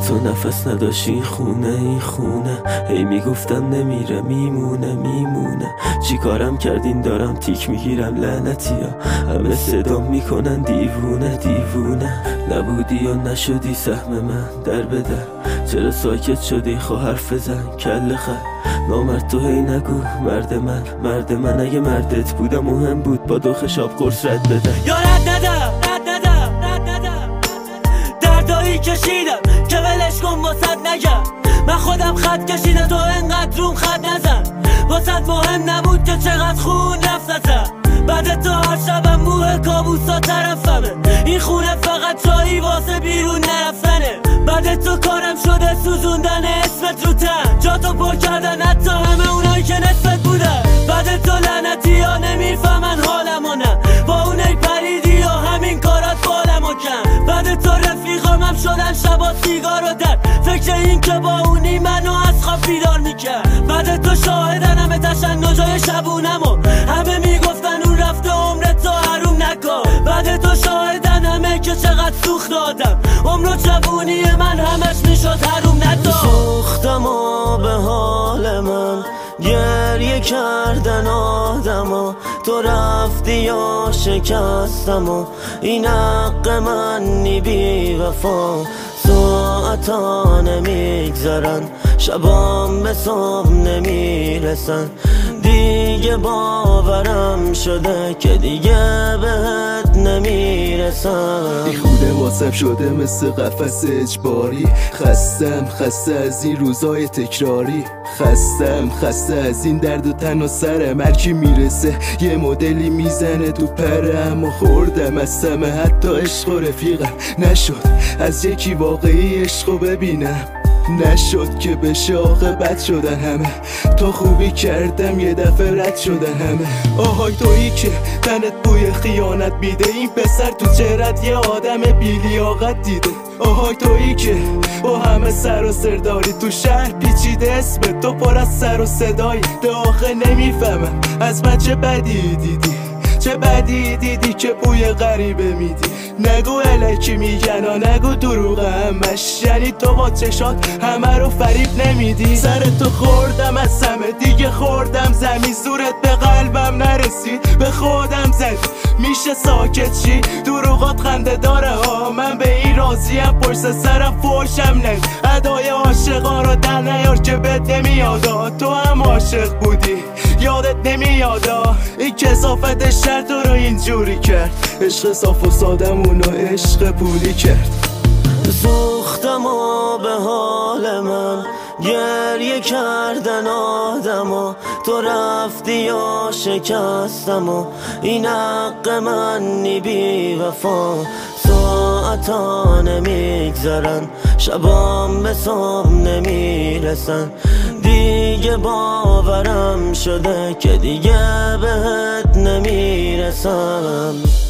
تو نفس نداشت این خونه هی میگفتم نمیره میمونه چی کارم کردین دارم تیک میگیرم لعنتیا همه صدام میکنن دیوونه نبودی یا نشدی سهم من در بدر چرا ساکت شدی خو حرف بزن کل خر نامرد تو هی نگو مرد من اگه مردت بودم مهم بود با 2 خشاب قرص رد بدن یا رد ندم دردایی کشیدم که ولش کن واسد نگم من خودم خط کشیدم تو انقدر روم خط نزن واسد مهم نبود که چقدر خون رفت ازم بعد تو هر شبم موه کابوسا طرفمه این خونه فقط جایی واسه بیرون نرفتنه بعد تو کارم شده سوزوندن اسمت رو تن جا تو پر کردن حتی همه اونایی که نسبت بودن بعد تو لعنتی ها نمیفهمن حالمو نه با اونای پریدی یا همین کارات بالمو کن بعد تو رفیقامم شدن شبا سیگار و در فکر این که با اونی منو از خواب بیدار میکرد بعد تو شاهدن همه تشنجای شبونمو همه میگفتن اون رفته عمرت تو حروم نکن بعد تو شاهدن همه که چقدر سوخت آدم عمر و جوونی من همش میشد حروم ندار سوختم و به حال من گریه کردن آدما تو رفتی یا شکستم و این حق منی بی وفا ساعتا نمیگذرن شبام به صبح نمیرسن دیگه باورم شده که دیگه بهت نمیرسم این خونه واسم شده مثل قفس اجباری خسته از این روزای تکراری خسته از این درد و تن و سرم هرکی میرسه یه مدلی میزنه تو پرم و خوردم از سمه حتی عشق و رفیقم نشد از یکی واقعی عشقو ببینم نشد که بشه عاقبت شدن همه تو خوبی کردم یه دفعه رد شدن همه آهای تویی که تنت بوی خیانت میده این پسر تو چهرت یه آدم بی‌لیاقت دیده آهای تویی که با همه سر و سر داری تو شهر پیچیده اسم تو پر از سر و صدایی ده آخه نمیفهمم از من چه بدی دیدی که بوی غریبه میدی نگو الکی میگن و نگو دروغ همش یعنی تو با چشات همه رو فریب نمیدی سر تو خوردم از همه دیگه خوردم زمین زورت به قلبم نرسید به خودم زد میشه ساکت چی دروغات خنده داره ها من به این راضیم پشت سرم فوشم نه ادای عاشقا رو در نیار که بهت نمیادا تو هم عاشق بودی یادت نمیادا این کثافت شر تو رو اینجوری کرد عشق صاف و سادمونو عشق پولی کرد سوختم و به حال من گریه کردن آدما تو رفتی یا شکستم و این حق منی بی وفا ساعتا نمیگذرن شبام به صبح نمیرسن دیگه باورم شده که دیگه بهت نمیرسم